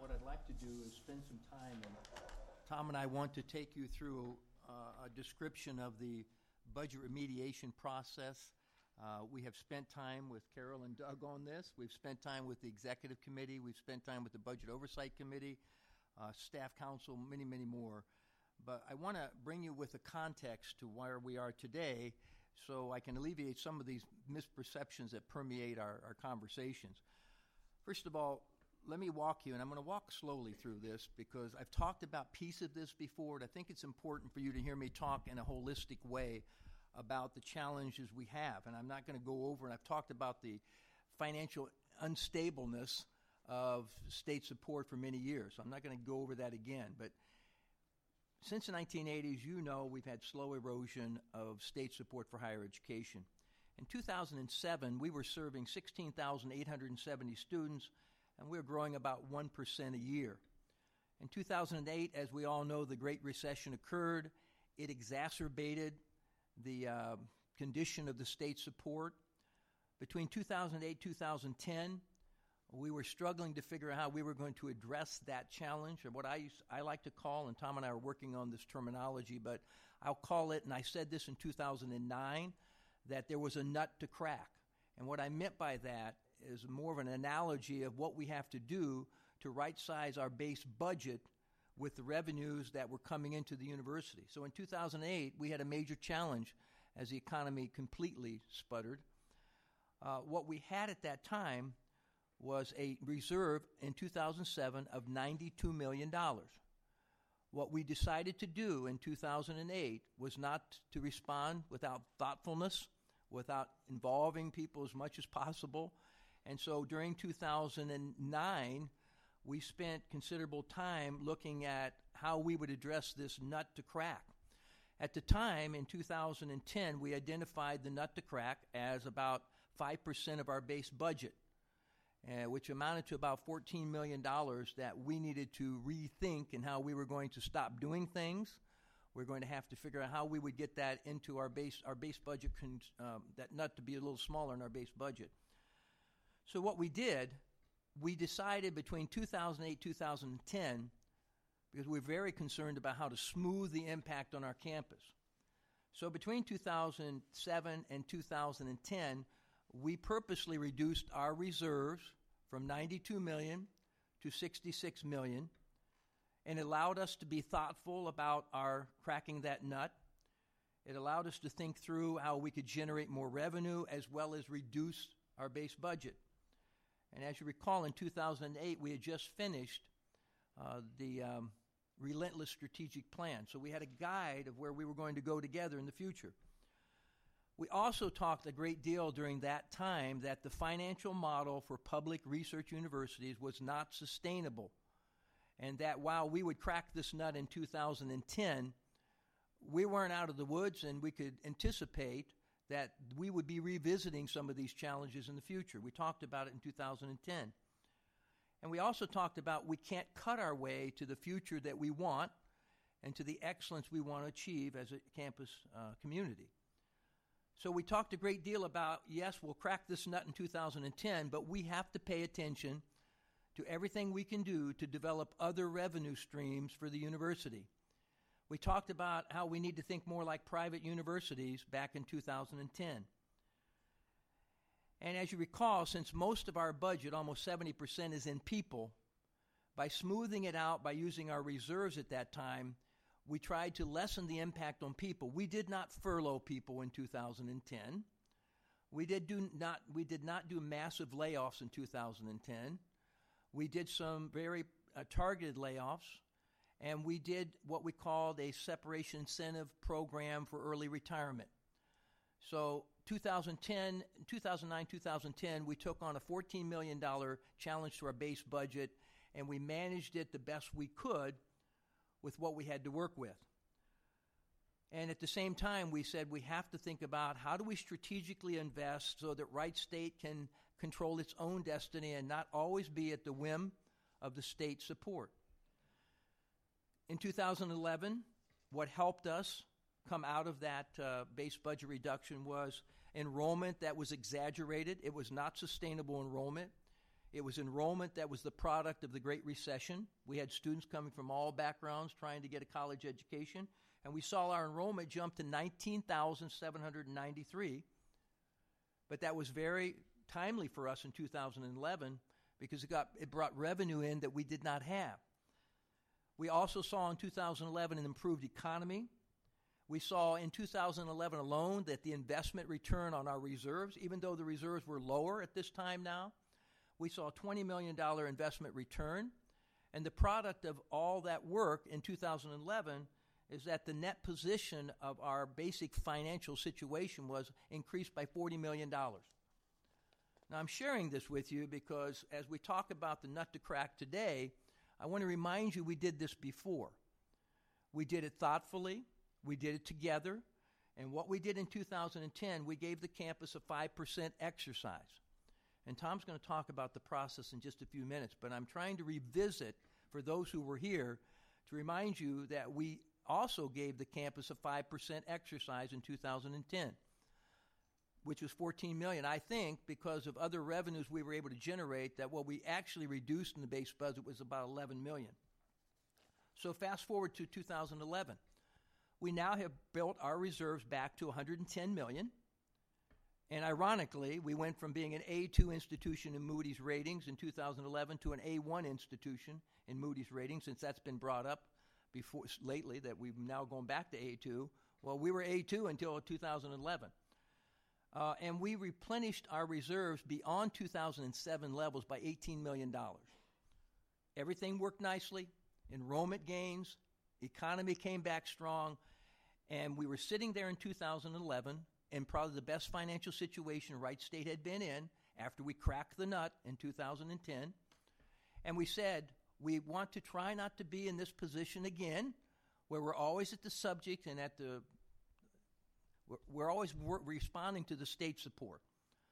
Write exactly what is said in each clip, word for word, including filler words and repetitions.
what I'd like to do is spend some time, and Tom and I want to take you through uh, a description of the budget remediation process. Uh, we have spent time with Carol and Doug on this. We've spent time with the Executive Committee. We've spent time with the Budget Oversight Committee, uh, Staff Council, many, many more. But I want to bring you with a context to where we are today so I can alleviate some of these misperceptions that permeate our, our conversations. First of all, let me walk you, and I'm going to walk slowly through this because I've talked about pieces of this before, and I think it's important for you to hear me talk in a holistic way about the challenges we have. And I'm not going to go over, and I've talked about the financial unstableness of state support for many years. So I'm not going to go over that again. But since the nineteen eighties, you know we've had slow erosion of state support for higher education. In two thousand seven, we were serving sixteen thousand eight hundred seventy students, and we were growing about one percent a year. In two thousand eight, as we all know, the Great Recession occurred. It exacerbated the uh, condition of the state support. Between two thousand eight and two thousand ten, we were struggling to figure out how we were going to address that challenge, or what I, used, I like to call, and Tom and I are working on this terminology, but I'll call it, and I said this in two thousand nine, that there was a nut to crack. And what I meant by that is more of an analogy of what we have to do to right-size our base budget with the revenues that were coming into the university. So in two thousand eight, we had a major challenge as the economy completely sputtered. Uh, what we had at that time was a reserve in two thousand seven of ninety-two million dollars. What we decided to do in two thousand eight was not to respond without thoughtfulness, without involving people as much as possible. And so during two thousand nine, we spent considerable time looking at how we would address this nut to crack. At the time, in two thousand ten, we identified the nut to crack as about five percent of our base budget, uh, which amounted to about fourteen million dollars that we needed to rethink and how we were going to stop doing things. We're going to have to figure out how we would get that into our base, our base budget, con- um, that nut to be a little smaller in our base budget. So what we did, we decided between two thousand eight and two thousand ten, because we we're very concerned about how to smooth the impact on our campus. So between two thousand seven and two thousand ten, we purposely reduced our reserves from ninety-two million dollars to sixty-six million dollars, and it allowed us to be thoughtful about our cracking that nut. It allowed us to think through how we could generate more revenue as well as reduce our base budget. And as you recall, in two thousand eight, we had just finished uh, the um, Relentless Strategic Plan. So we had a guide of where we were going to go together in the future. We also talked a great deal during that time that the financial model for public research universities was not sustainable, and that while we would crack this nut in two thousand ten, we weren't out of the woods, and we could anticipate that we would be revisiting some of these challenges in the future. We talked about it in two thousand ten. And we also talked about we can't cut our way to the future that we want and to the excellence we want to achieve as a campus uh, community. So we talked a great deal about, yes, we'll crack this nut in two thousand ten, but we have to pay attention to everything we can do to develop other revenue streams for the university. We talked about how we need to think more like private universities back in two thousand ten. And as you recall, since most of our budget, almost seventy percent, is in people, by smoothing it out, by using our reserves at that time, we tried to lessen the impact on people. We did not furlough people in two thousand ten. We did, do not, we did not do massive layoffs in two thousand ten. We did some very uh, targeted layoffs. And we did what we called a separation incentive program for early retirement. So two thousand ten, two thousand nine, two thousand ten, we took on a fourteen million dollars challenge to our base budget, and we managed it the best we could with what we had to work with. And at the same time, we said we have to think about how do we strategically invest so that Wright State can control its own destiny and not always be at the whim of the state support. In two thousand eleven, what helped us come out of that uh, base budget reduction was enrollment that was exaggerated. It was not sustainable enrollment. It was enrollment that was the product of the Great Recession. We had students coming from all backgrounds trying to get a college education, and we saw our enrollment jump to nineteen thousand seven hundred ninety-three. But that was very timely for us in two thousand eleven because it got it brought revenue in that we did not have. We also saw in two thousand eleven an improved economy. We saw in two thousand eleven alone that the investment return on our reserves, even though the reserves were lower at this time now, we saw a twenty million dollars investment return. And the product of all that work in two thousand eleven is that the net position of our basic financial situation was increased by forty million dollars. Now, I'm sharing this with you because as we talk about the nut to crack today, I want to remind you we did this before. We did it thoughtfully. We did it together. And what we did in two thousand ten, we gave the campus a five percent exercise. And Tom's going to talk about the process in just a few minutes, but I'm trying to revisit for those who were here to remind you that we also gave the campus a five percent exercise in two thousand ten, which was fourteen million dollars. I think because of other revenues we were able to generate, that what we actually reduced in the base budget was about eleven million dollars. So fast forward to two thousand eleven. We now have built our reserves back to one hundred ten million dollars. And ironically, we went from being an A two institution in Moody's ratings in two thousand eleven to an A one institution in Moody's ratings, since that's been brought up before lately that we've now gone back to A two. Well, we were A two until two thousand eleven. Uh, and we replenished our reserves beyond two thousand seven levels by eighteen million dollars. Everything worked nicely. Enrollment gains. Economy came back strong. And we were sitting there in two thousand eleven in probably the best financial situation Wright State had been in after we cracked the nut in two thousand ten. And we said, we want to try not to be in this position again, where we're always at the subject and at the, we're, we're always wor- responding to the state support.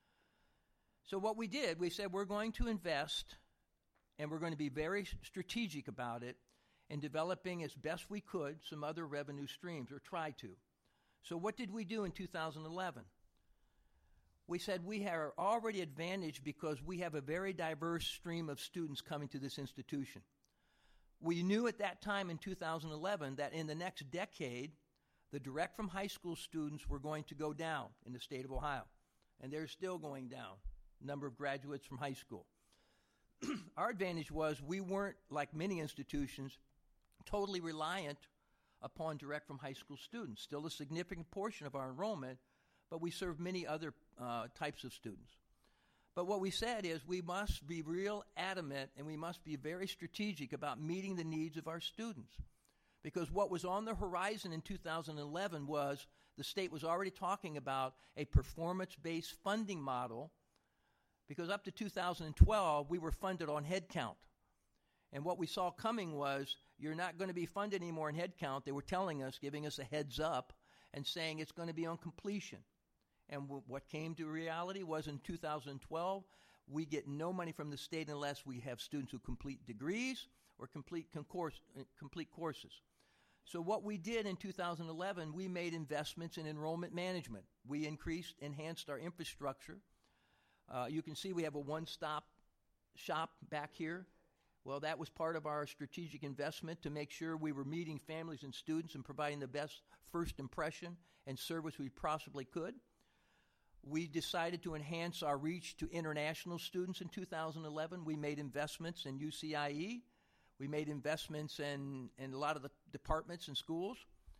So what we did, we said we're going to invest, and we're going to be very strategic about it, in developing as best we could some other revenue streams, or try to. So what did we do in two thousand eleven? We said we are already advantaged because we have a very diverse stream of students coming to this institution. We knew at that time in two thousand eleven that in the next decade, the direct from high school students were going to go down in the state of Ohio. And they're still going down, number of graduates from high school. Our advantage was we weren't, like many institutions, totally reliant upon direct from high school students. Still a significant portion of our enrollment, but we serve many other uh, types of students. But what we said is we must be real adamant and we must be very strategic about meeting the needs of our students. Because what was on the horizon in two thousand eleven was the state was already talking about a performance-based funding model, because up to two thousand twelve, we were funded on head count. And what we saw coming was, you're not going to be funded anymore in head count. They were telling us, giving us a heads up, and saying it's going to be on completion. And w- what came to reality was in two thousand twelve, we get no money from the state unless we have students who complete degrees or complete concourse, uh, complete courses. So what we did in two thousand eleven, we made investments in enrollment management. We increased, enhanced our infrastructure. Uh, you can see we have a one-stop shop back here. Well, that was part of our strategic investment to make sure we were meeting families and students and providing the best first impression and service we possibly could. We decided to enhance our reach to international students in two thousand eleven. We made investments in U C I E. We made investments in, in a lot of the departments and schools.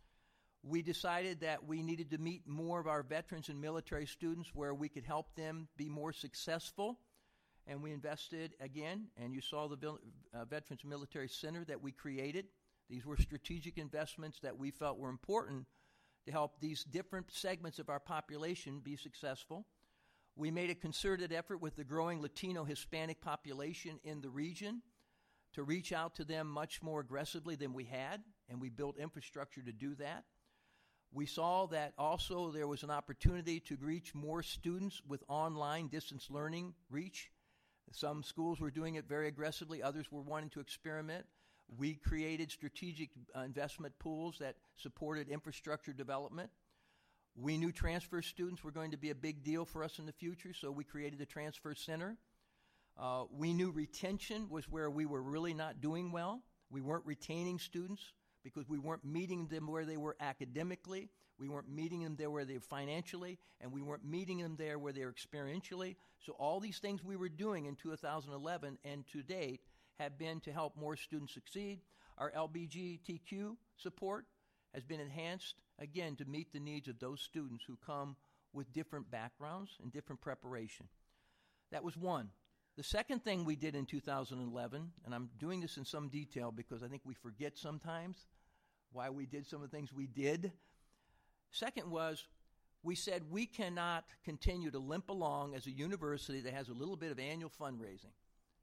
We decided that we needed to meet more of our veterans and military students where we could help them be more successful. And we invested again, and you saw the uh, Veterans Military Center that we created. These were strategic investments that we felt were important to help these different segments of our population be successful. We made a concerted effort with the growing Latino Hispanic population in the region to reach out to them much more aggressively than we had, and we built infrastructure to do that. We saw that also there was an opportunity to reach more students with online distance learning reach. Some schools were doing it very aggressively. Others were wanting to experiment. We created strategic uh, investment pools that supported infrastructure development. We knew transfer students were going to be a big deal for us in the future, so we created the Transfer Center. Uh, we knew retention was where we were really not doing well. We weren't retaining students because we weren't meeting them where they were academically. We weren't meeting them there where they were financially, and we weren't meeting them there where they were experientially. So all these things we were doing in two thousand eleven and to date have been to help more students succeed. Our L G B T Q support has been enhanced, again, to meet the needs of those students who come with different backgrounds and different preparation. That was one. The second thing we did in two thousand eleven, and I'm doing this in some detail because I think we forget sometimes why we did some of the things we did. Second was, we said we cannot continue to limp along as a university that has a little bit of annual fundraising.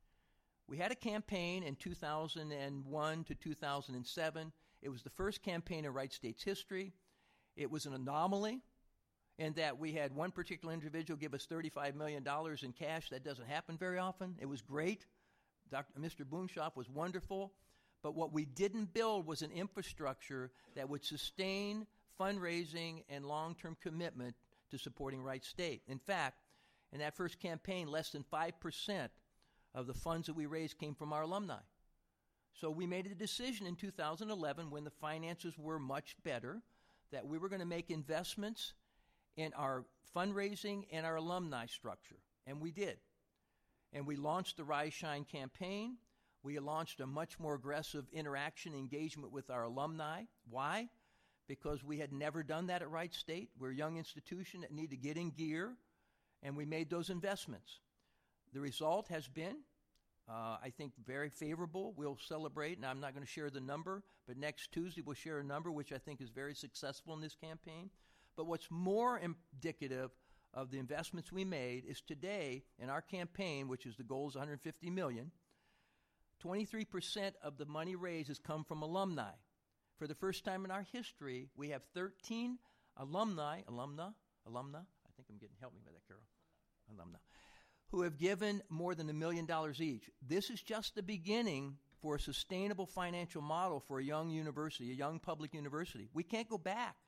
We had a campaign in two thousand one to two thousand seven. It was the first campaign in Wright State's history. It was an anomaly in that we had one particular individual give us thirty-five million dollars in cash. That doesn't happen very often. It was great. Doctor Mister Boonshoff was wonderful. But what we didn't build was an infrastructure that would sustain fundraising and long-term commitment to supporting Wright State. In fact, in that first campaign, less than five percent of the funds that we raised came from our alumni. So we made a decision in two thousand eleven, when the finances were much better, that we were going to make investments in our fundraising and our alumni structure. And we did. And we launched the Rise Shine campaign. We launched a much more aggressive interaction engagement with our alumni. Why? Because we had never done that at Wright State. We're a young institution that need to get in gear, and we made those investments. The result has been, uh, I think, very favorable. We'll celebrate, and I'm not going to share the number, but next Tuesday we'll share a number which I think is very successful in this campaign. But what's more indicative of the investments we made is today in our campaign, which is the goal is one hundred fifty million dollars, twenty-three percent of the money raised has come from alumni. For the first time in our history, we have thirteen alumni, alumna, alumna, I think I'm getting, help me with that, Carol, alumna, who have given more than a million dollars each. This is just the beginning for a sustainable financial model for a young university, a young public university. We can't go back.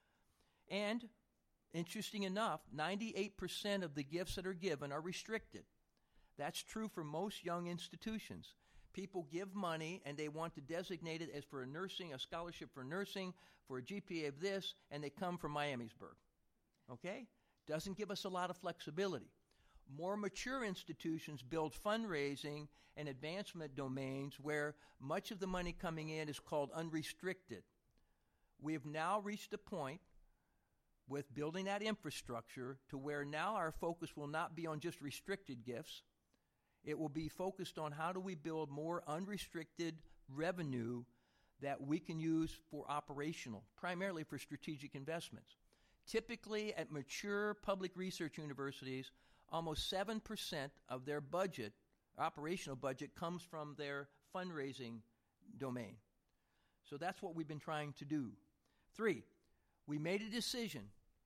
And, interesting enough, ninety-eight percent of the gifts that are given are restricted. That's true for most young institutions. People give money, and they want to designate it as for a nursing, a scholarship for nursing, for a G P A of this, and they come from Miamisburg. Okay? Doesn't give us a lot of flexibility. More mature institutions build fundraising and advancement domains where much of the money coming in is called unrestricted. We have now reached a point with building that infrastructure to where now our focus will not be on just restricted gifts. It will be focused on how do we build more unrestricted revenue that we can use for operational, primarily for strategic investments. Typically, at mature public research universities, almost seven percent of their budget, operational budget, comes from their fundraising domain. So that's what we've been trying to do. Three, we made a decision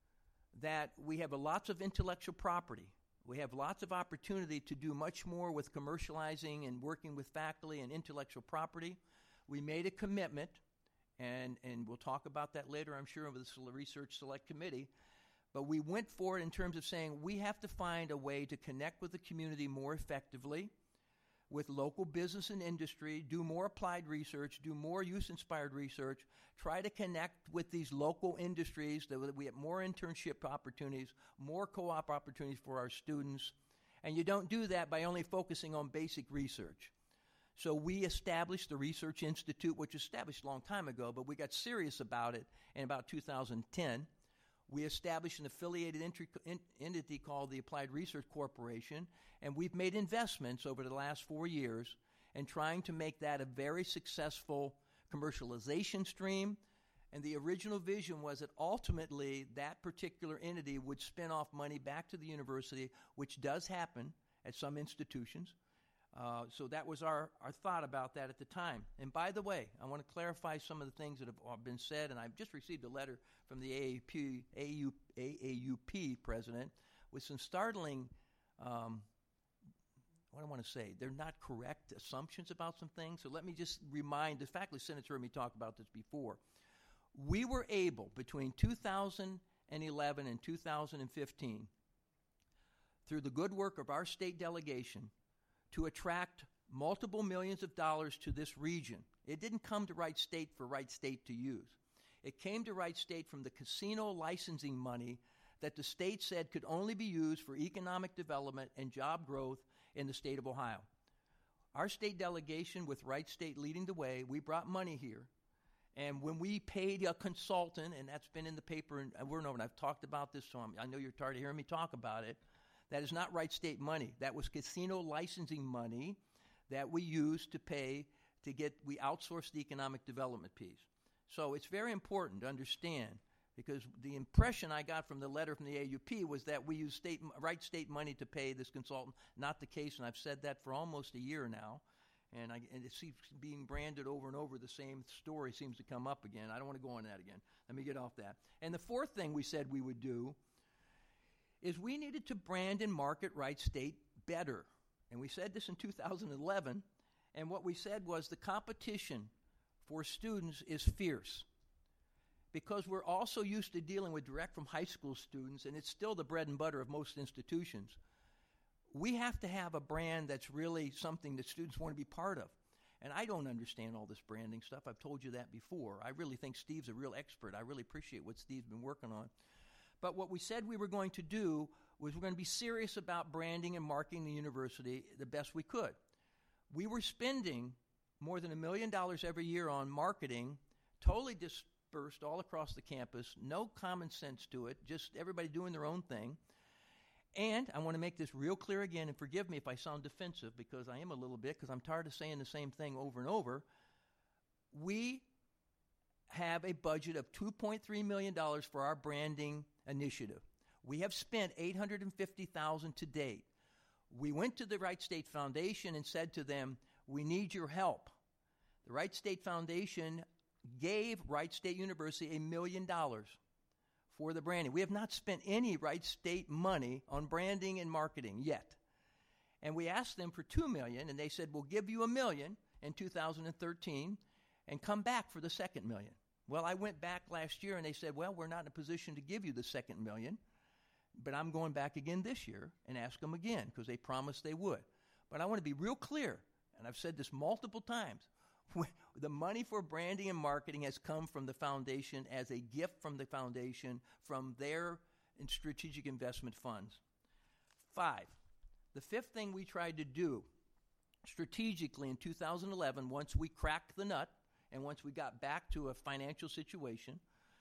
that we have a lots of intellectual property. We have lots of opportunity to do much more with commercializing and working with faculty and intellectual property. We made a commitment, and, and we'll talk about that later, I'm sure, with the Research Select Committee. But we went for it in terms of saying we have to find a way to connect with the community more effectively, with local business and industry, do more applied research, do more use-inspired research, try to connect with these local industries, that we have more internship opportunities, more co-op opportunities for our students. And you don't do that by only focusing on basic research. So we established the Research Institute, which was established a long time ago, but we got serious about it in about two thousand ten. We established an affiliated entity called the Applied Research Corporation, and we've made investments over the last four years in trying to make that a very successful commercialization stream. And the original vision was that ultimately that particular entity would spin off money back to the university, which does happen at some institutions. Uh, so that was our, our thought about that at the time. And by the way, I want to clarify some of the things that have been said, and I've just received a letter from the A A P, A U, A A U P president with some startling, um, what do I want to say, they're not correct assumptions about some things. So let me just remind, the faculty senator heard me talk about this before. We were able, between two thousand eleven and two thousand fifteen, through the good work of our state delegation, to attract multiple millions of dollars to this region. It didn't come to Wright State for Wright State to use. It came to Wright State from the casino licensing money that the state said could only be used for economic development and job growth in the state of Ohio. Our state delegation, with Wright State leading the way, we brought money here. And when we paid a consultant, and that's been in the paper and over and over, and I've talked about this, so I'm, I know you're tired of hearing me talk about it, that is not Wright State money. That was casino licensing money that we used to pay to get, we outsourced the economic development piece. So it's very important to understand, because the impression I got from the letter from the A U P was that we use state, Wright State money to pay this consultant. Not the case, and I've said that for almost a year now. And, I, and it seems being branded over and over, the same story seems to come up again. I don't want to go on that again. Let me get off that. And the fourth thing we said we would do is we needed to brand and market Wright State better. And we said this in two thousand eleven, and what we said was the competition for students is fierce, because we're also used to dealing with direct from high school students, and it's still the bread and butter of most institutions. We have to have a brand that's really something that students want to be part of. And I don't understand all this branding stuff. I've told you that before. I really think Steve's a real expert. I really appreciate what Steve's been working on. But what we said we were going to do was we're going to be serious about branding and marketing the university the best we could. We were spending more than a million dollars every year on marketing, totally dispersed all across the campus, no common sense to it, just everybody doing their own thing. And I want to make this real clear again, and forgive me if I sound defensive, because I am a little bit, because I'm tired of saying the same thing over and over. We have a budget of two point three million dollars for our branding initiative. We have spent eight hundred fifty thousand dollars to date. We went to the Wright State Foundation and said to them, we need your help. The Wright State Foundation gave Wright State University a million dollars for the branding. We have not spent any Wright State money on branding and marketing yet. And we asked them for two million dollars, and they said, we'll give you a million in two thousand thirteen and come back for the second million. Well, I went back last year, and they said, well, we're not in a position to give you the second million, but I'm going back again this year and ask them again, because they promised they would. But I want to be real clear, and I've said this multiple times. The money for branding and marketing has come from the foundation as a gift from the foundation from their strategic investment funds. Five, the fifth thing we tried to do strategically in two thousand eleven, once we cracked the nut and once we got back to a financial situation,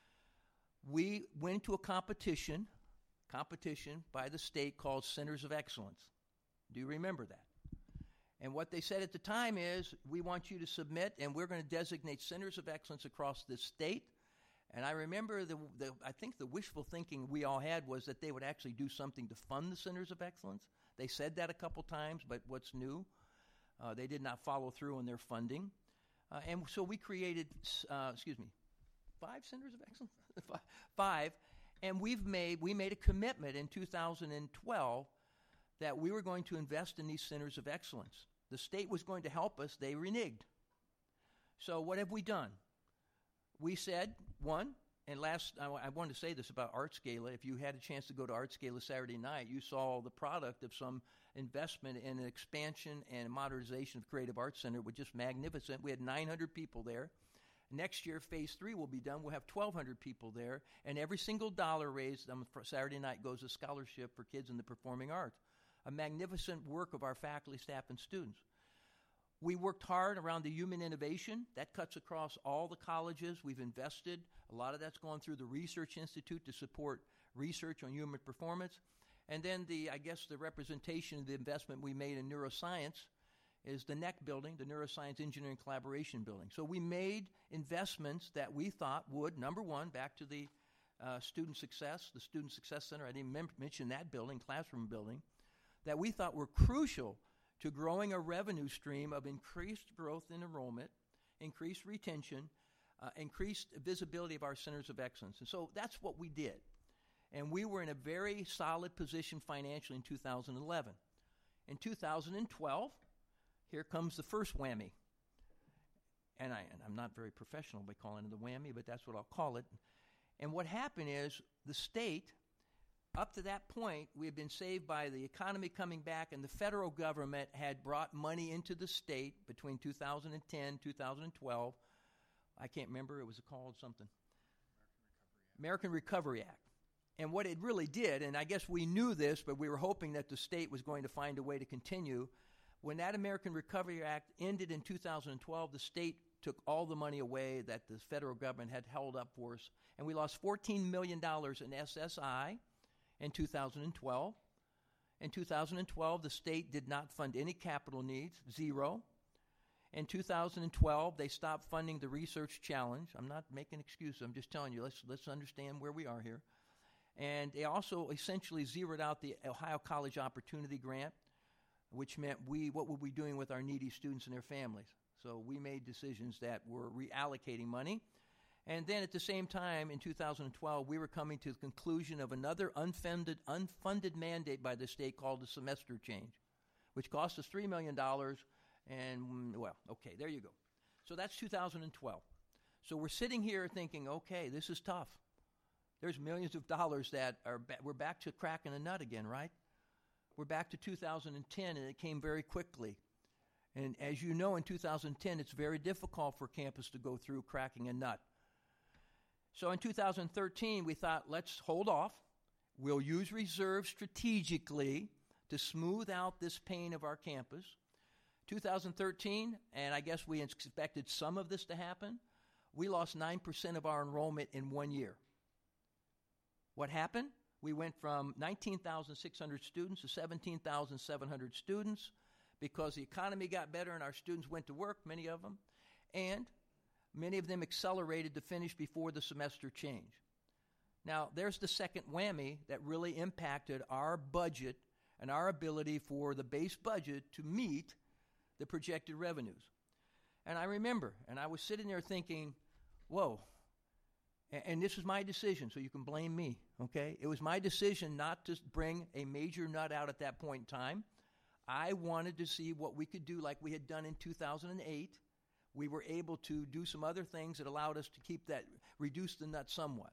we went to a competition, competition by the state called Centers of Excellence. Do you remember that? And what they said at the time is, we want you to submit, and we're going to designate centers of excellence across this state. And I remember, the, the I think the wishful thinking we all had was that they would actually do something to fund the centers of excellence. They said that a couple times, but what's new? Uh, they did not follow through on their funding. Uh, and so we created, uh, excuse me, five centers of excellence? Five. And we've made, we made a commitment in two thousand twelve that we were going to invest in these centers of excellence. The state was going to help us. They reneged. So what have we done? We said, one, and last, I, I wanted to say this about ArtScala. If you had a chance to go to ArtScala Saturday night, you saw the product of some investment in an expansion and modernization of Creative Arts Center, which is magnificent. We had nine hundred people there. Next year, phase three will be done. We'll have twelve hundred people there, and every single dollar raised on Saturday night goes to scholarship for kids in the performing arts. A magnificent work of our faculty, staff, and students. We worked hard around the human innovation. That cuts across all the colleges. We've invested. A lot of that's gone through the Research Institute to support research on human performance. And then the, I guess, the representation of the investment we made in neuroscience is the N E C building, the Neuroscience Engineering Collaboration Building. So we made investments that we thought would, number one, back to the uh, student success, the Student Success Center. I didn't mem- mention that building, classroom building, that we thought were crucial to growing a revenue stream of increased growth in enrollment, increased retention, uh, increased visibility of our centers of excellence. And so that's what we did. And we were in a very solid position financially in two thousand eleven. In two thousand twelve, here comes the first whammy. And, I, and I'm not very professional by calling it the whammy, but that's what I'll call it. And what happened is the state up to that point, we had been saved by the economy coming back, and the federal government had brought money into the state between two thousand ten, two thousand twelve. I can't remember. It was called something. American Recovery Act. And what it really did, and I guess we knew this, but we were hoping that the state was going to find a way to continue. When that American Recovery Act ended in two thousand twelve, the state took all the money away that the federal government had held up for us, and we lost fourteen million dollars in S S I in two thousand twelve. In two thousand twelve, the state did not fund any capital needs, zero. In two thousand twelve, they stopped funding the Research Challenge. I'm not making excuses. I'm just telling you, let's, let's understand where we are here. And they also essentially zeroed out the Ohio College Opportunity Grant, which meant we what were we doing with our needy students and their families. So we made decisions that were reallocating money. And then at the same time, in two thousand twelve, we were coming to the conclusion of another unfunded, unfunded mandate by the state called the semester change, which cost us three million dollars. And, well, okay, there you go. So that's two thousand twelve. So we're sitting here thinking, okay, this is tough. There's millions of dollars that are ba- we're back to cracking a nut again, right? We're back to two thousand ten, and it came very quickly. And as you know, in two thousand ten, it's very difficult for campus to go through cracking a nut. So in two thousand thirteen, we thought, let's hold off. We'll use reserves strategically to smooth out this pain of our campus. two thousand thirteen, and I guess we expected some of this to happen, we lost nine percent of our enrollment in one year. What happened? We went from nineteen thousand six hundred students to seventeen thousand seven hundred students because the economy got better and our students went to work, many of them, and many of them accelerated to finish before the semester change. Now, there's the second whammy that really impacted our budget and our ability for the base budget to meet the projected revenues. And I remember, and I was sitting there thinking, whoa, and, and this was my decision, so you can blame me, okay? It was my decision not to bring a major nut out at that point in time. I wanted to see what we could do like we had done in two thousand eight. We were able to do some other things that allowed us to keep that, reduce the nut somewhat.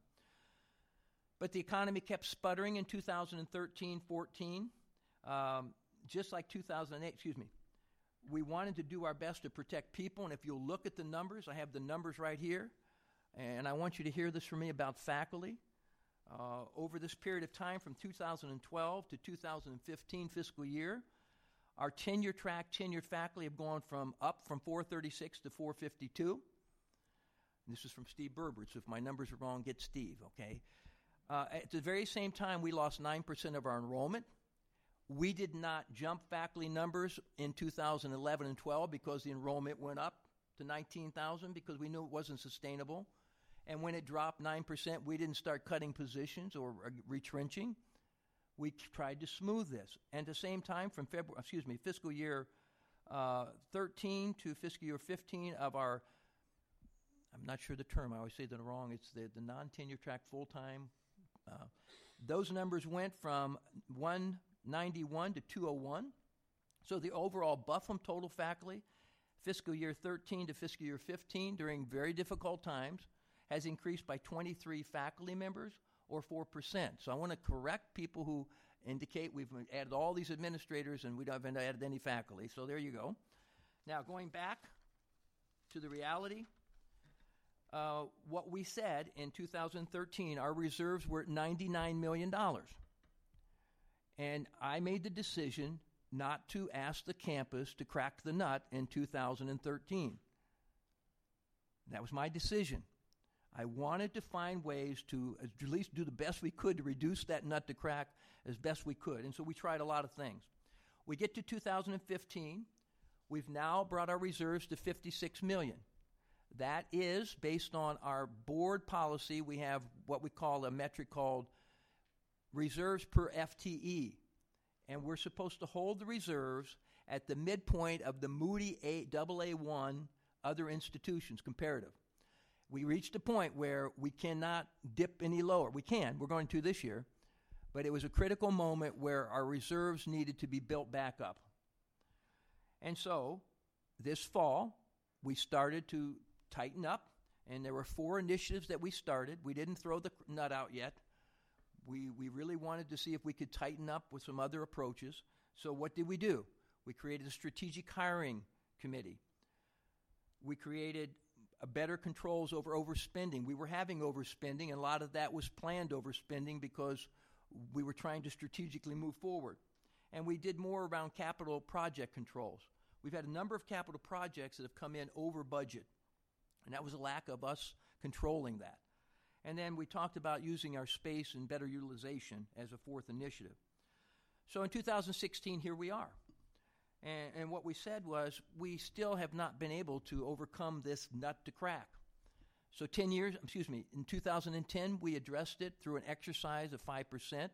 But the economy kept sputtering in two thousand thirteen, fourteen, um, just like two thousand eight, excuse me. We wanted to do our best to protect people, and if you'll look at the numbers, I have the numbers right here, and I want you to hear this from me about faculty. Uh, over this period of time from two thousand twelve to two thousand fifteen fiscal year, our tenure track, tenured faculty have gone from up from four thirty-six to four fifty-two. And this is from Steve Berber, so if my numbers are wrong, get Steve, okay? Uh, at the very same time, we lost nine percent of our enrollment. We did not jump faculty numbers in two thousand eleven and twelve because the enrollment went up to nineteen thousand because we knew it wasn't sustainable. And when it dropped nine percent, we didn't start cutting positions or uh, retrenching. We t- tried to smooth this. And at the same time, from February, excuse me, fiscal year uh, thirteen to fiscal year fifteen of our, I'm not sure the term, I always say that wrong, it's the, the non-tenure track full-time. Uh, those numbers went from one ninety-one to two oh one. So the overall Buffum total faculty, fiscal year thirteen to fiscal year fifteen, during very difficult times, has increased by twenty-three faculty members, or four percent. So I want to correct people who indicate we've added all these administrators and we haven't added any faculty. So there you go. Now, going back to the reality, uh, what we said in two thousand thirteen, our reserves were at ninety-nine million dollars. And I made the decision not to ask the campus to crack the nut in two thousand thirteen. That was my decision. I wanted to find ways to at least do the best we could to reduce that nut to crack as best we could. And so we tried a lot of things. We get to two thousand fifteen. We've now brought our reserves to fifty-six million dollars. That is based on our board policy. We have what we call a metric called reserves per F T E. And we're supposed to hold the reserves at the midpoint of the Moody A, double A one other institutions comparative. We reached a point where we cannot dip any lower. We can. We're going to this year. But it was a critical moment where our reserves needed to be built back up. And so this fall, we started to tighten up. And there were four initiatives that we started. We didn't throw the nut out yet. We, we really wanted to see if we could tighten up with some other approaches. So what did we do? We created a strategic hiring committee. We created a better controls over overspending. We were having overspending, and a lot of that was planned overspending because we were trying to strategically move forward. And we did more around capital project controls. We've had a number of capital projects that have come in over budget, and that was a lack of us controlling that. And then we talked about using our space and better utilization as a fourth initiative. So in two thousand sixteen, here we are. And, and what we said was we still have not been able to overcome this nut to crack. So ten years, excuse me, in two thousand ten, we addressed it through an exercise of five percent.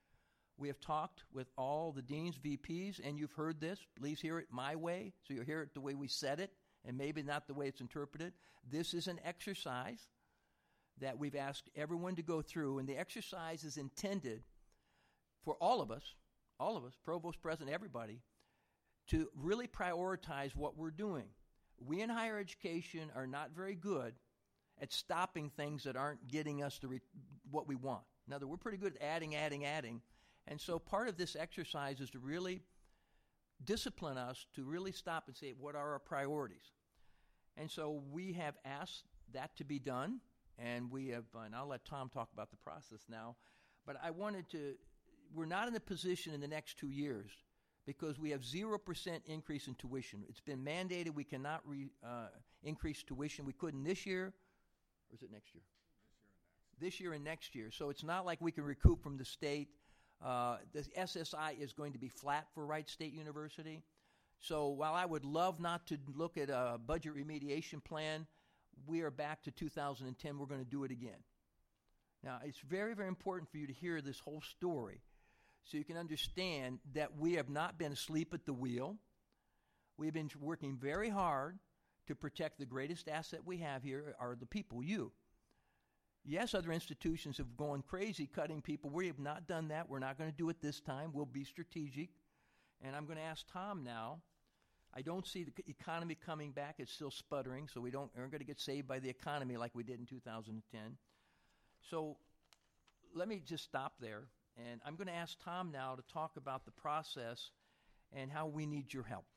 We have talked with all the deans, V Ps, and you've heard this. Please hear it my way, so you'll hear it the way we said it, and maybe not the way it's interpreted. This is an exercise that we've asked everyone to go through, and the exercise is intended for all of us, all of us, provost, president, everybody, to really prioritize what we're doing. We in higher education are not very good at stopping things that aren't getting us to re- what we want. In other words, we're pretty good at adding, adding, adding. And so part of this exercise is to really discipline us to really stop and say, what are our priorities? And so we have asked that to be done. And we have, and I'll let Tom talk about the process now, but I wanted to, we're not in a position in the next two years because we have zero percent increase in tuition. It's been mandated we cannot re, uh, increase tuition. We couldn't this year, or is it next year? This year and next year. So it's not like we can recoup from the state. Uh, the S S I is going to be flat for Wright State University. So while I would love not to look at a budget remediation plan, we are back to two thousand ten. We're going to do it again. Now, it's very, very important for you to hear this whole story so you can understand that we have not been asleep at the wheel. We've been working very hard to protect the greatest asset we have here are the people, you. Yes, other institutions have gone crazy cutting people. We have not done that. We're not going to do it this time. We'll be strategic. And I'm going to ask Tom now. I don't see the economy coming back. It's still sputtering, so we don't, aren't going to get saved by the economy like we did in two thousand ten. So let me just stop there, and I'm going to ask Tom now to talk about the process and how we need your help.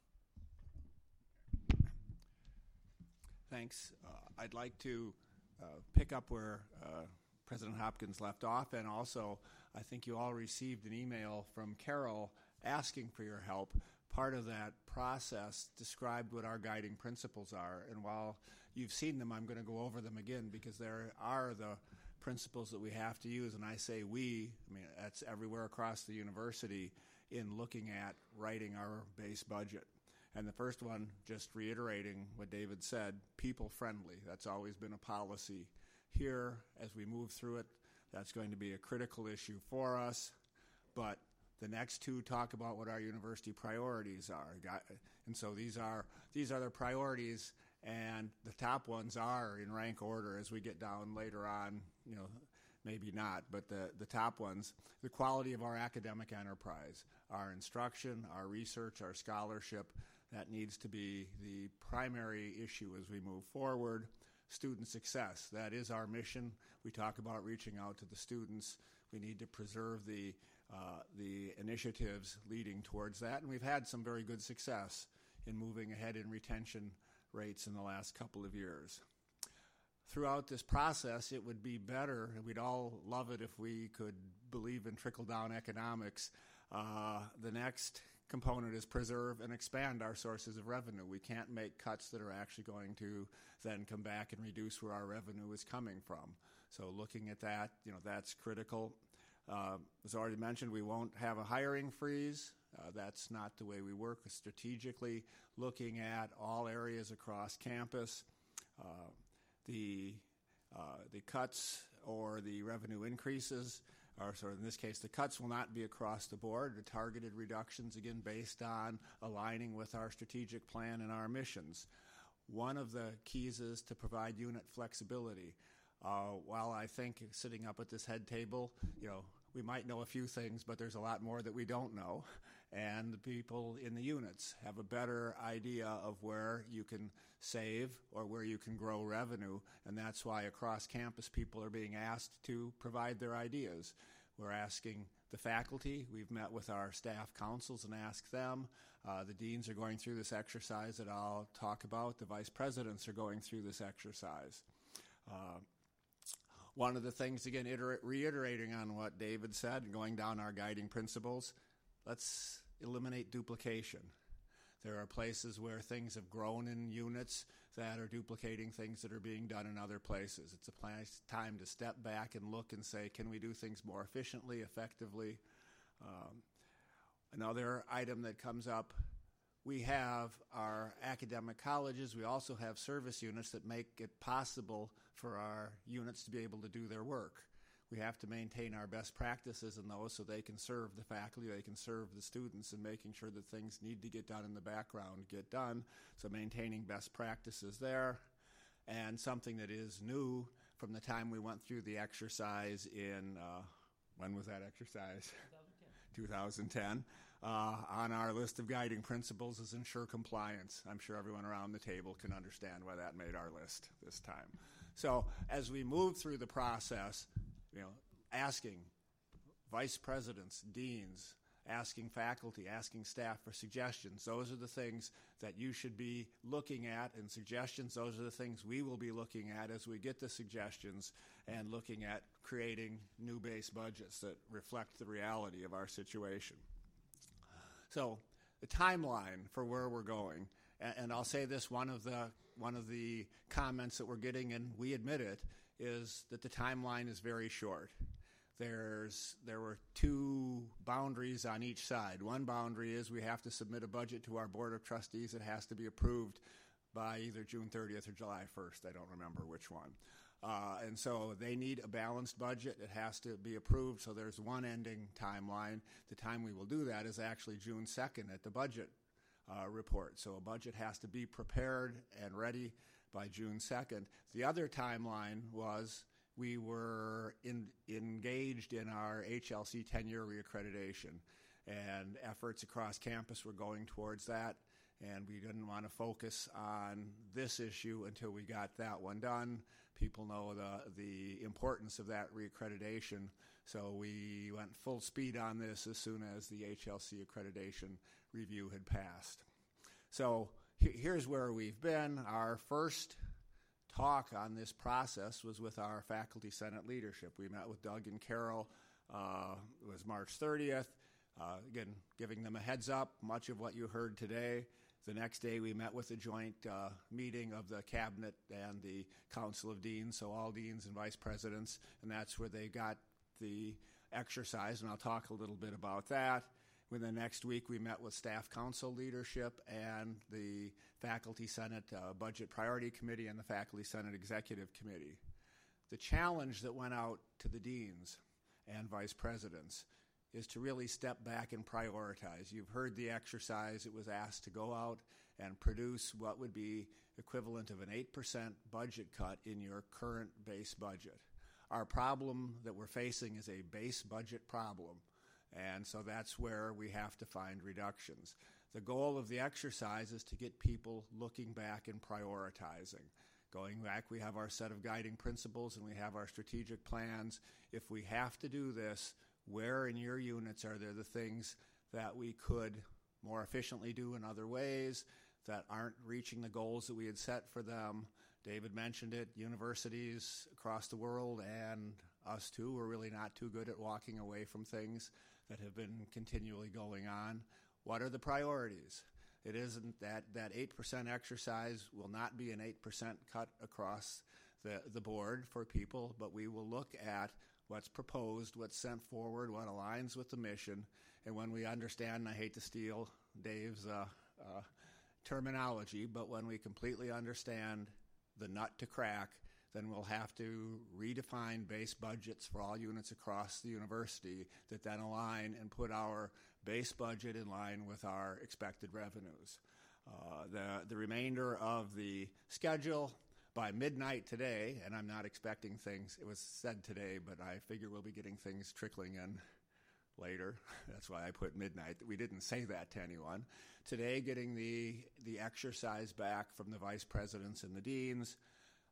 Thanks. Uh, I'd like to uh, pick up where uh, President Hopkins left off, and also I think you all received an email from Carol asking for your help. Part of that process described what our guiding principles are, and while you've seen them, I'm going to go over them again because there are the principles that we have to use, and I say we, I mean, that's everywhere across the university in looking at writing our base budget. And the first one, just reiterating what David said, people-friendly. That's always been a policy. Here, as we move through it, that's going to be a critical issue for us, but the next two talk about what our university priorities are. And so these are these are their priorities, and the top ones are in rank order as we get down later on, you know, maybe not, but the, the top ones, the quality of our academic enterprise, our instruction, our research, our scholarship, that needs to be the primary issue as we move forward. Student success, that is our mission. We talk about reaching out to the students. We need to preserve the Uh, the initiatives leading towards that, and we've had some very good success in moving ahead in retention rates in the last couple of years. Throughout this process, it would be better, and we'd all love it if we could believe in trickle-down economics. Uh, the next component is preserve and expand our sources of revenue. We can't make cuts that are actually going to then come back and reduce where our revenue is coming from. So looking at that, you know, that's critical. Uh, as already mentioned, we won't have a hiring freeze. Uh, that's not the way we work. Strategically looking at all areas across campus, uh, the uh, the cuts or the revenue increases, or sort of in this case, the cuts will not be across the board. The targeted reductions, again, based on aligning with our strategic plan and our missions. One of the keys is to provide unit flexibility. Uh, while I think sitting up at this head table, you know, we might know a few things, but there's a lot more that we don't know. And the people in the units have a better idea of where you can save or where you can grow revenue. And that's why across campus people are being asked to provide their ideas. We're asking the faculty. We've met with our staff councils and asked them. Uh, the deans are going through this exercise that I'll talk about. The vice presidents are going through this exercise. Uh, one of the things, again, iter- reiterating on what David said and going down our guiding principles, let's eliminate duplication. There are places where things have grown in units that are duplicating things that are being done in other places. It's a place, time to step back and look and say, can we do things more efficiently, effectively? Um, another item that comes up, we have our academic colleges. We also have service units that make it possible for our units to be able to do their work. We have to maintain our best practices in those so they can serve the faculty, they can serve the students, and making sure that things need to get done in the background get done. So maintaining best practices there. And something that is new from the time we went through the exercise in, uh, when was that exercise? two thousand ten. Uh, on our list of guiding principles is ensure compliance. I'm sure everyone around the table can understand why that made our list this time. So as we move through the process, you know, asking vice presidents, deans, asking faculty, asking staff for suggestions. Those are the things that you should be looking at, and suggestions, those are the things we will be looking at as we get the suggestions and looking at creating new base budgets that reflect the reality of our situation. So the timeline for where we're going, and, and I'll say this, one of the one of the comments that we're getting, and we admit it, is that the timeline is very short. There's, there were two boundaries on each side. One boundary is we have to submit a budget to our Board of Trustees. It has to be approved by either June thirtieth or July first. I don't remember which one. Uh, and so they need a balanced budget. It has to be approved, so there's one ending timeline. The time we will do that is actually June second at the budget uh, report. So a budget has to be prepared and ready by June second. The other timeline was we were in, engaged in our H L C ten-year reaccreditation, and efforts across campus were going towards that, and we didn't want to focus on this issue until we got that one done. People know the, the importance of that reaccreditation, so we went full speed on this as soon as the H L C accreditation review had passed. So here's where we've been. Our first talk on this process was with our Faculty Senate leadership. We met with Doug and Carol. Uh, it was March thirtieth. Uh, again, giving them a heads up, much of what you heard today. The next day we met with a joint uh, meeting of the Cabinet and the Council of Deans, so all deans and vice presidents, and that's where they got the exercise, and I'll talk a little bit about that. Within the next week, we met with Staff Council leadership and the Faculty Senate uh, Budget Priority Committee and the Faculty Senate Executive Committee. The challenge that went out to the deans and vice presidents is to really step back and prioritize. You've heard the exercise. It was asked to go out and produce what would be equivalent of an eight percent budget cut in your current base budget. Our problem that we're facing is a base budget problem. And so that's where we have to find reductions. The goal of the exercise is to get people looking back and prioritizing. Going back, we have our set of guiding principles and we have our strategic plans. If we have to do this, where in your units are there the things that we could more efficiently do in other ways that aren't reaching the goals that we had set for them? David mentioned it, universities across the world and us too, we're really not too good at walking away from things that have been continually going on. What are the priorities? It isn't that that eight percent exercise will not be an eight percent cut across the, the board for people, but we will look at what's proposed, what's sent forward, what aligns with the mission, and when we understand, and I hate to steal Dave's uh, uh, terminology, but when we completely understand the nut to crack, then we'll have to redefine base budgets for all units across the university that then align and put our base budget in line with our expected revenues. Uh, the, the remainder of the schedule, by midnight today, and I'm not expecting things, it was said today, but I figure we'll be getting things trickling in later. That's why I put midnight. We didn't say that to anyone. Today, getting the, the exercise back from the vice presidents and the deans.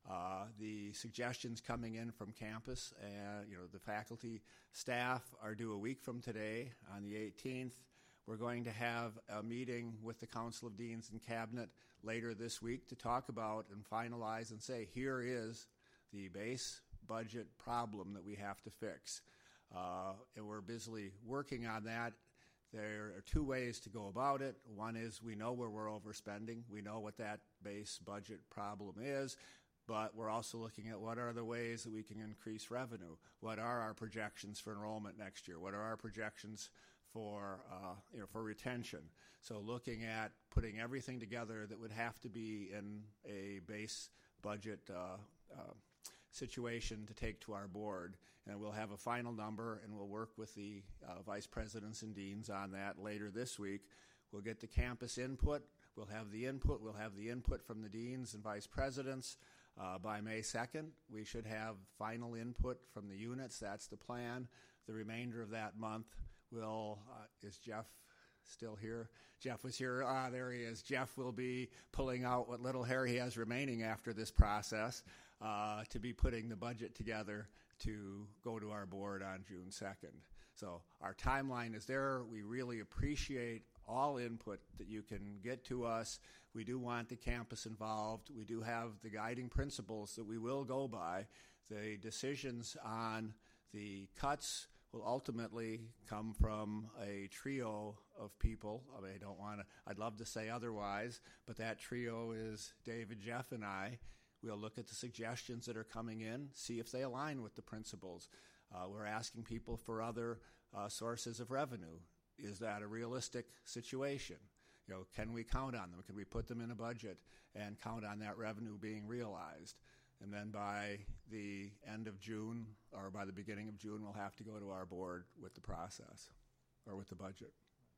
Uh, the suggestions coming in from campus, and you know, the faculty, staff are due a week from today on the eighteenth. We're going to have a meeting with the Council of Deans and Cabinet later this week to talk about and finalize and say, here is the base budget problem that we have to fix. Uh, and we're busily working on that. There are two ways to go about it. One is we know where we're overspending. We know what that base budget problem is, but we're also looking at what are the ways that we can increase revenue. What are our projections for enrollment next year? What are our projections for uh, you know, for retention? So looking at putting everything together that would have to be in a base budget uh, uh, situation to take to our board. And we'll have a final number, and we'll work with the uh, vice presidents and deans on that later this week. We'll get the campus input. We'll have the input. We'll have the input from the deans and vice presidents. Uh, by May second, we should have final input from the units. That's the plan. The remainder of that month will, uh, is Jeff still here? Jeff was here. Ah, there he is. Jeff will be pulling out what little hair he has remaining after this process uh, to be putting the budget together to go to our board on June second. So our timeline is there. We really appreciate all input that you can get to us. We do want the campus involved. We do have the guiding principles that we will go by. The decisions on the cuts will ultimately come from a trio of people. I mean, I don't want to, I'd love to say otherwise, but that trio is David, Jeff, and I. We'll look at the suggestions that are coming in, see if they align with the principles. Uh, we're asking people for other uh, sources of revenue. Is that a realistic situation? You know, can we count on them? Can we put them in a budget and count on that revenue being realized? And then by the end of June or by the beginning of June, we'll have to go to our board with the process or with the budget.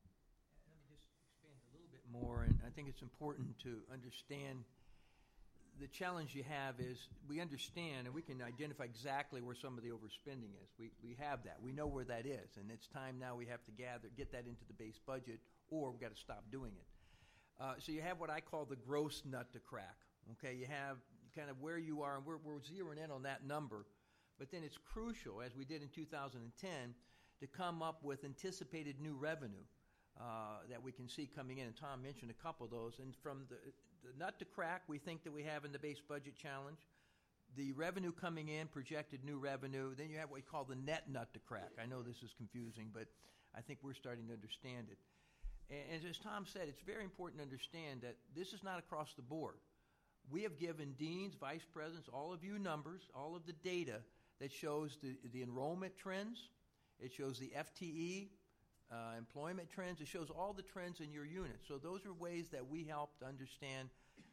Let me just expand a little bit more, and I think it's important to understand the challenge you have is we understand and we can identify exactly where some of the overspending is. We we have that. We know where that is, and it's time now we have to gather, get that into the base budget, or we've got to stop doing it. Uh, so you have what I call the gross nut to crack. Okay, you have kind of where you are, and we're, we're zeroing in on that number. But then it's crucial, as we did in two thousand ten, to come up with anticipated new revenue uh, that we can see coming in. And Tom mentioned a couple of those. And from the, the nut to crack, we think that we have in the base budget challenge, the revenue coming in, projected new revenue. Then you have what we call the net nut to crack. I know this is confusing, but I think we're starting to understand it. And as Tom said, it's very important to understand that this is not across the board. We have given deans, vice presidents, all of you numbers, all of the data that shows the, the enrollment trends. It shows the F T E, uh, employment trends. It shows all the trends in your unit. So those are ways that we help to understand,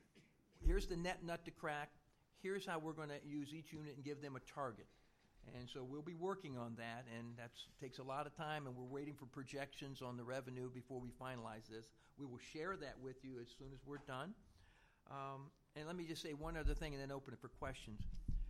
here's the net nut to crack. Here's how we're going to use each unit and give them a target. And so we'll be working on that, and that takes a lot of time, and we're waiting for projections on the revenue before we finalize this. We will share that with you as soon as we're done. Um, and let me just say one other thing and then open it for questions.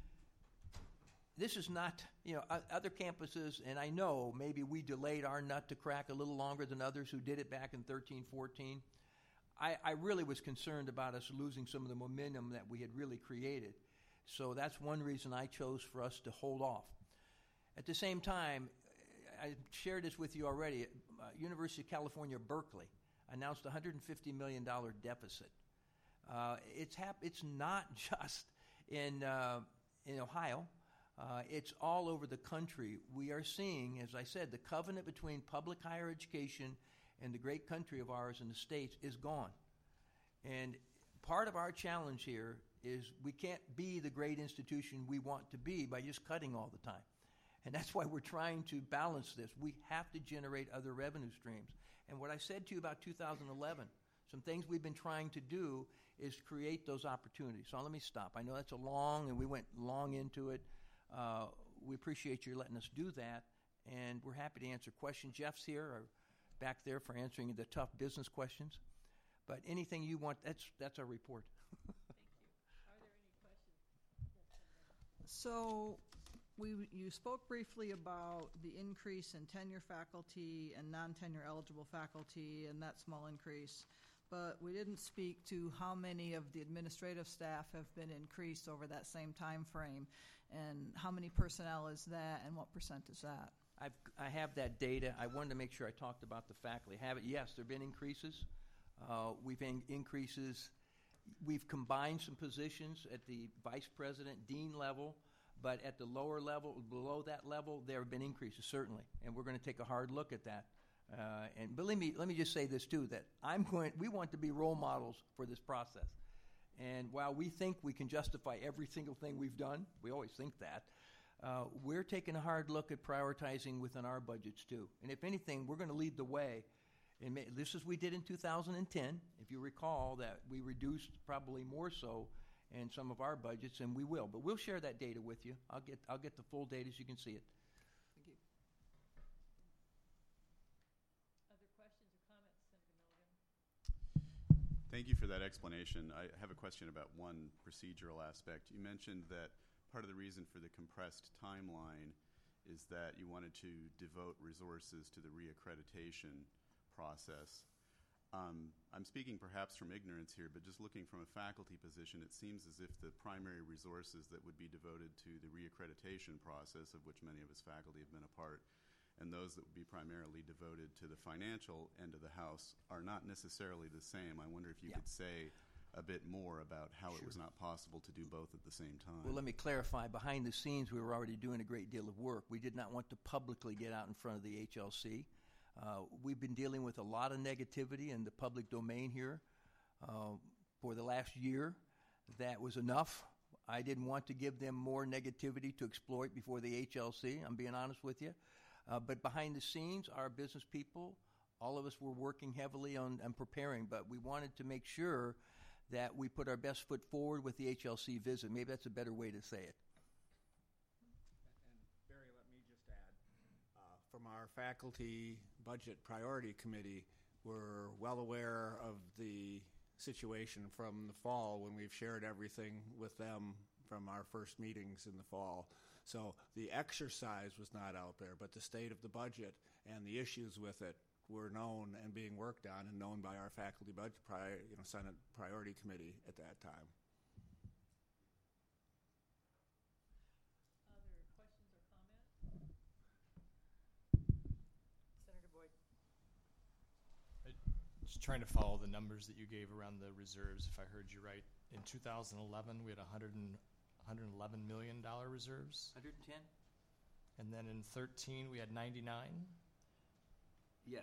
This is not, you know, other campuses, and I know maybe we delayed our nut to crack a little longer than others who did it back in thirteen, fourteen. I, I really was concerned about us losing some of the momentum that we had really created. So that's one reason I chose for us to hold off. At the same time, I shared this with you already. Uh, University of California, Berkeley announced a one hundred fifty million dollars deficit. Uh, it's hap- It's not just in uh, in Ohio. Uh, it's all over the country. We are seeing, as I said, the covenant between public higher education and the great country of ours in the States is gone. And part of our challenge here is we can't be the great institution we want to be by just cutting all the time. And that's why we're trying to balance this. We have to generate other revenue streams. And what I said to you about two thousand eleven, some things we've been trying to do is create those opportunities. So let me stop. I know that's a long, and we went long into it. Uh, we appreciate you letting us do that, and we're happy to answer questions. Jeff's here, or back there for answering the tough business questions. But anything you want, that's that's our report. Thank you. Are there any questions? So we, you spoke briefly about the increase in tenure faculty and non-tenure eligible faculty and that small increase. but we didn't speak to how many of the administrative staff have been increased over that same time frame, and how many personnel is that, and what percent is that? I've, I have that data. I wanted to make sure I talked about the faculty. Have it? Yes, there have been increases. Uh, we've in increases. We've combined some positions at the vice president, dean level, but at the lower level, below that level, there have been increases, certainly, and we're going to take a hard look at that. Uh, and believe me, let me just say this too: that I'm going. We want to be role models for this process. And while we think we can justify every single thing we've done, we always think that. Uh, we're taking a hard look at prioritizing within our budgets too. And if anything, we're going to lead the way. And ma- this is we did in two thousand ten. If you recall, that we reduced probably more so in some of our budgets, and we will. But we'll share that data with you. I'll get I'll get the full data so you can see it. Thank you. Other questions or comments, Senator Milligan? Thank you for that explanation. I have a question about one procedural aspect. You mentioned that part of the reason for the compressed timeline is that you wanted to devote resources to the reaccreditation process. Um, I'm speaking perhaps from ignorance here, but just looking from a faculty position, it seems as if the primary resources that would be devoted to the reaccreditation process, of which many of us faculty have been a part, and those that would be primarily devoted to the financial end of the house are not necessarily the same. I wonder if you Yeah. could say a bit more about how Sure. it was not possible to do both at the same time. Well, let me clarify. Behind the scenes, we were already doing a great deal of work. We did not want to publicly get out in front of the H L C. Uh, we've been dealing with a lot of negativity in the public domain here uh, for the last year. That was enough. I didn't want to give them more negativity to exploit before the H L C. I'm being honest with you. Uh, but behind the scenes, our business people, all of us were working heavily on, on preparing, but we wanted to make sure that we put our best foot forward with the H L C visit. Maybe that's a better way to say it. And Barry, let me just add, uh, from our faculty budget priority committee, we're well aware of the situation from the fall when we've shared everything with them from our first meetings in the fall. So the exercise was not out there, but the state of the budget and the issues with it were known and being worked on and known by our faculty budget pri- you know, Senate priority committee at that time. Other questions or comments? Senator Boyd. Just trying to follow the numbers that you gave around the reserves, if I heard you right. In two thousand eleven, we had one hundred and, one hundred eleven million dollars reserves. one hundred ten? And then in thirteen, we had ninety-nine. Yes.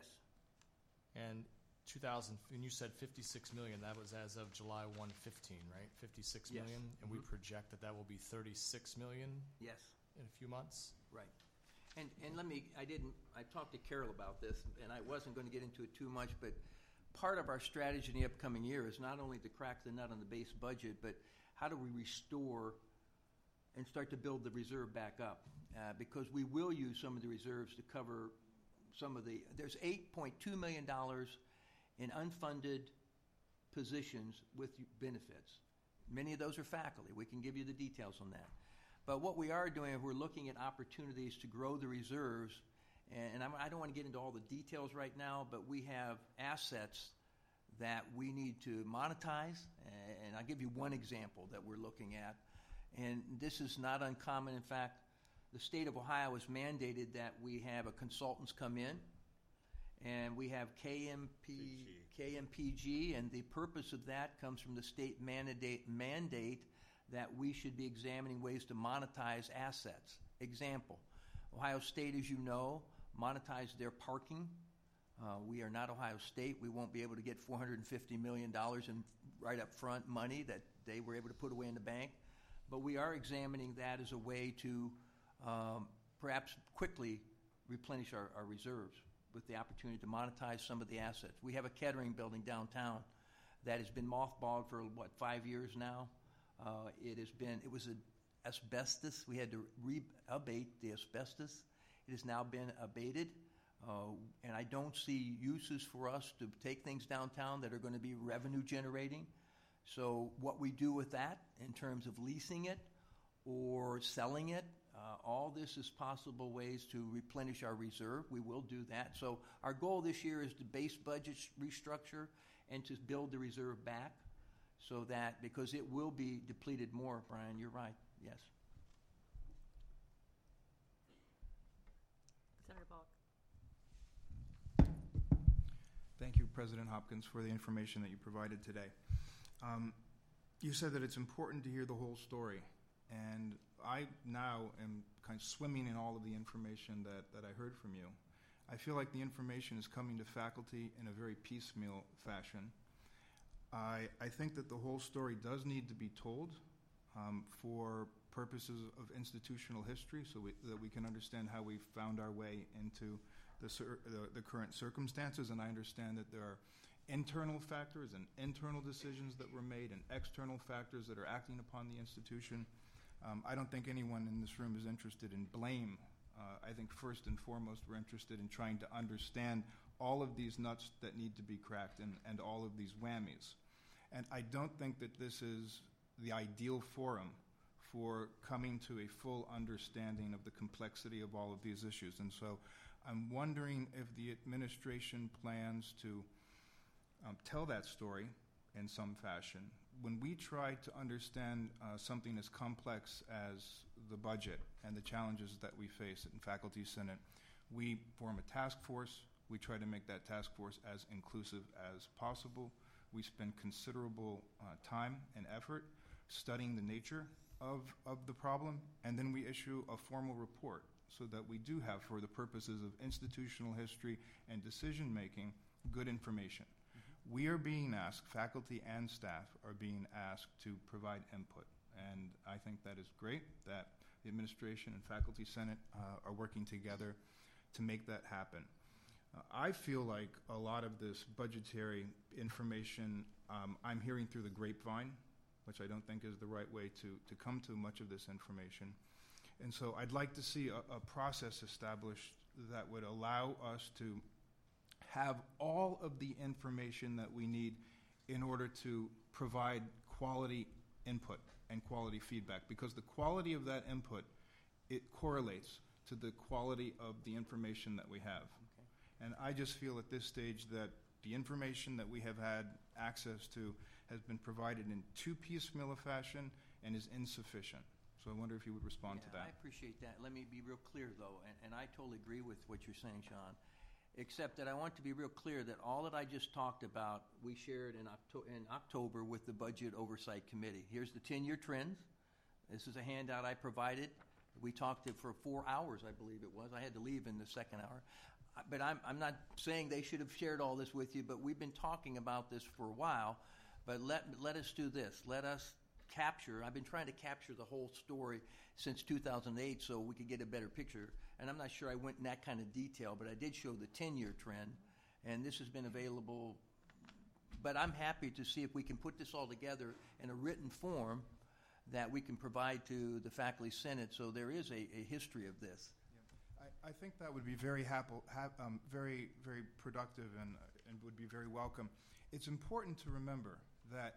And two thousand, and you said fifty-six million. That was as of July first, fifteen, right? fifty-six Yes. million. And we Mhm. project that that will be thirty-six million Yes. in a few months. Right. And and let me, I didn't, I talked to Carol about this, and I wasn't going to get into it too much, but part of our strategy in the upcoming year is not only to crack the nut on the base budget, but how do we restore and start to build the reserve back up? Uh, because we will use some of the reserves to cover some of the, there's eight point two million dollars in unfunded positions with benefits. Many of those are faculty. We can give you the details on that. But what we are doing is we're looking at opportunities to grow the reserves, and, and I'm, I don't want to get into all the details right now, but we have assets that we need to monetize, and I'll give you one example that we're looking at, and this is not uncommon. In fact, the state of Ohio has mandated that we have a consultants come in, and we have K M P, K M P G, and the purpose of that comes from the state mandate, mandate that we should be examining ways to monetize assets. Example, Ohio State, as you know, monetized their parking. Uh, we are not Ohio State. We won't be able to get four hundred fifty million dollars in right up front money that they were able to put away in the bank. But we are examining that as a way to um, perhaps quickly replenish our, our reserves with the opportunity to monetize some of the assets. We have a Kettering building downtown that has been mothballed for, what, five years now. Uh, it has been, it was a asbestos. We had to re-abate the asbestos. It has now been abated. Uh, and I don't see uses for us to take things downtown that are going to be revenue generating. So what we do with that in terms of leasing it or selling it, uh, all this is possible ways to replenish our reserve. We will do that. So our goal this year is to base budget restructure and to build the reserve back so that, because it will be depleted more, Brian, you're right, yes. Senator Bullock. Thank you, President Hopkins, for the information that you provided today. Um, you said that it's important to hear the whole story, and I now am kind of swimming in all of the information that, that I heard from you. I feel like the information is coming to faculty in a very piecemeal fashion. I, I think that the whole story does need to be told um, for purposes of institutional history, so we, that we can understand how we found our way into the, cir- the, the current circumstances. And I understand that there are internal factors and internal decisions that were made and external factors that are acting upon the institution. Um, I don't think anyone in this room is interested in blame. Uh, I think first and foremost we're interested in trying to understand all of these nuts that need to be cracked and, and all of these whammies. And I don't think that this is the ideal forum for coming to a full understanding of the complexity of all of these issues. And so I'm wondering if the administration plans to um, tell that story in some fashion. When we try to understand uh, something as complex as the budget and the challenges that we face in Faculty Senate, we form a task force. We try to make that task force as inclusive as possible. We spend considerable uh, time and effort studying the nature of, of the problem, and then we issue a formal report so that we do have, for the purposes of institutional history and decision making, good information. We are being asked, faculty and staff are being asked to provide input, and I think that is great that the administration and Faculty Senate uh, are working together to make that happen. Uh, I feel like a lot of this budgetary information um, I'm hearing through the grapevine, which I don't think is the right way to, to come to much of this information. And so I'd like to see a, a process established that would allow us to have all of the information that we need in order to provide quality input and quality feedback, because the quality of that input, it correlates to the quality of the information that we have. Okay. And I just feel at this stage that the information that we have had access to has been provided in too piecemeal a fashion and is insufficient. So I wonder if you would respond yeah, to that. I appreciate that. Let me be real clear, though, and, and I totally agree with what you're saying, Sean, except that I want to be real clear that all that I just talked about, we shared in, Octo- in October with the Budget Oversight Committee. Here's the ten-year trends. This is a handout I provided. We talked it for four hours, I believe it was. I had to leave in the second hour. But I'm, I'm not saying they should have shared all this with you, but we've been talking about this for a while. But let, let us do this. Let us capture, I've been trying to capture the whole story since two thousand eight so we could get a better picture. And I'm not sure I went in that kind of detail, but I did show the ten-year trend, and this has been available. But I'm happy to see if we can put this all together in a written form that we can provide to the Faculty Senate, so there is a, a history of this. Yeah. I, I think that would be very, happy, ha, um, very, very productive and, and would be very welcome. It's important to remember that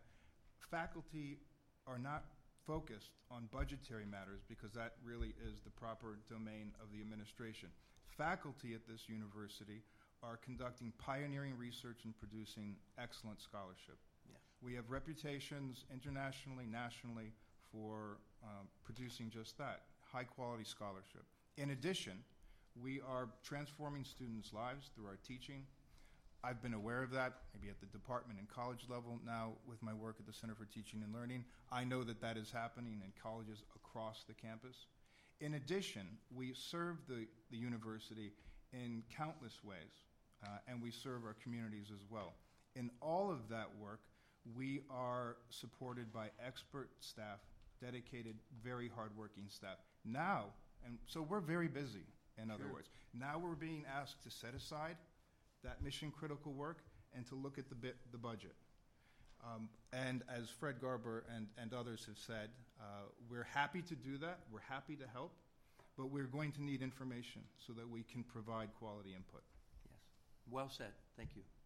faculty are not focused on budgetary matters because that really is the proper domain of the administration. Faculty at this university are conducting pioneering research and producing excellent scholarship. Yeah. We have reputations internationally, nationally for um, producing just that, high quality scholarship. In addition, we are transforming students' lives through our teaching. I've been aware of that, maybe at the department and college level. Now, with my work at the Center for Teaching and Learning, I know that that is happening in colleges across the campus. In addition, we serve the, the university in countless ways, uh, and we serve our communities as well. In all of that work, we are supported by expert staff, dedicated, very hardworking staff. Now, and so we're very busy, in other Sure. words. Now we're being asked to set aside that mission-critical work and to look at the, bit, the budget. Um, and as Fred Garber and, and others have said, uh, we're happy to do that. We're happy to help. But we're going to need information so that we can provide quality input. Yes. Well said. Thank you.